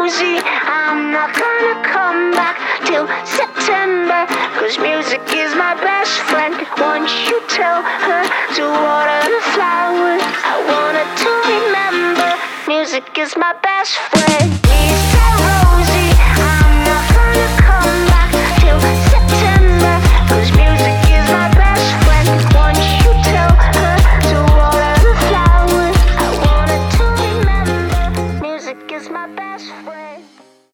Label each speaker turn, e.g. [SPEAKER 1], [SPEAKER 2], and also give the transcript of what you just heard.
[SPEAKER 1] cozy. I'm not gonna come back till September, 'cause music is my best friend. Once you tell her to water the flowers, I want her to remember music is my best friend.